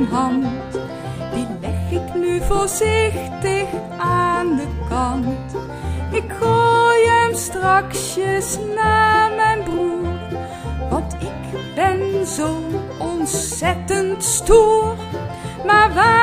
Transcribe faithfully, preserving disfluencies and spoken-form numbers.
mijn hand. Die leg ik nu voorzichtig aan de kant. Ik gooi hem straksjes naar mijn broer, want ik ben zo ontzettend stoer. Maar waar